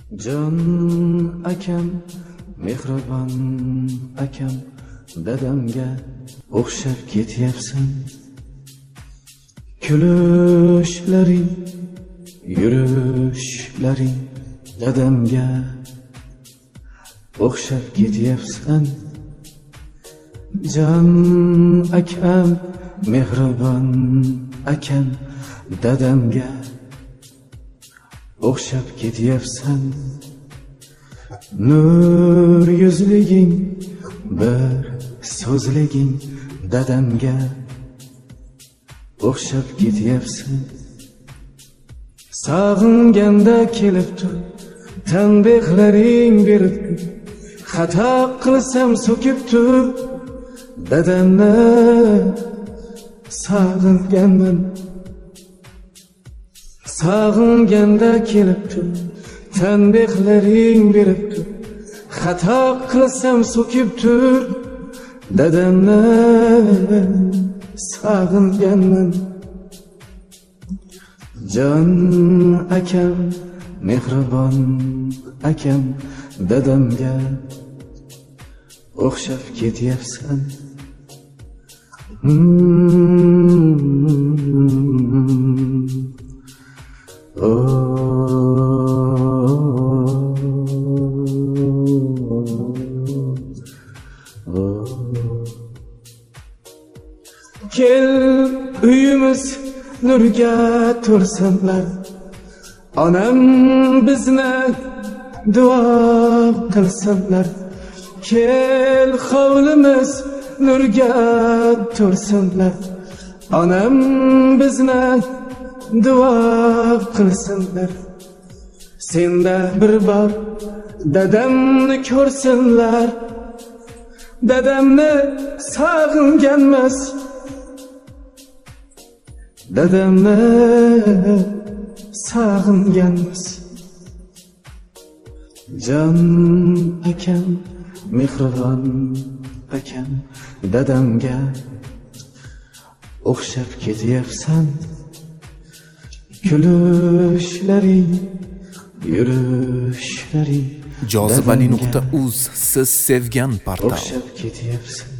Jon akam, mehribon akam, dadamga o'xshab ketyapsan. Kulishlaring, yurishlaring, dadamga o'xshab ketyapsan. Jon akam, mehribon akam, dadamga o'xshab ketyapsan. Nur yuzliging, bir so'zliging, dadamga o'xshab ketyapsan. Sog'inganda kelib tur, tanbehlaring berib tur, xato qilsam so'kib tur, dadamni sog'inganman. Sog'inganda kelib tur, tanbehlaring berib tur, xato qilsam so'kib tur, dadamni sog'inganman. Jon akam, mehribon akam, dadamga o'xshab ketyapsan. Kel uyimiz nurga to'lsinlar, onam bizni duo qilsinlar. Kel hovlimiz nurga to'lsinlar, onam bizni duo qilsinlar. Senda bir bor dadamni ko'rsinlar, dadamni sog'inganmiz, dadamni sog'inganmiz. Jon akam, mehribon akam, dadamga o'xshab ketyapsan. Kulishlaring, yurishlaring, Jozibali.uz, siz sevgan portal. o'xshab ketyapsan.